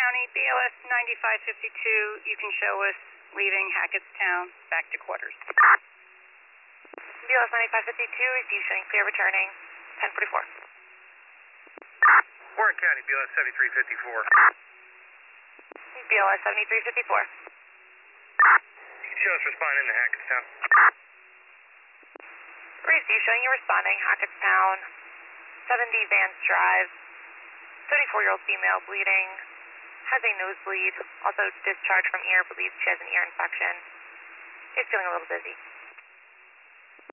County, BLS 9552, you can show us leaving Hackettstown back to quarters. BLS 9552, receive showing clear returning 1044. Warren County, BLS 7354. BLS 7354. Show us responding to Hackettstown. Receive showing you responding Hackettstown, 70 Vance Drive, 34-year-old female bleeding, has a nosebleed, also discharged from ear, believes she has an ear infection, is feeling a little dizzy.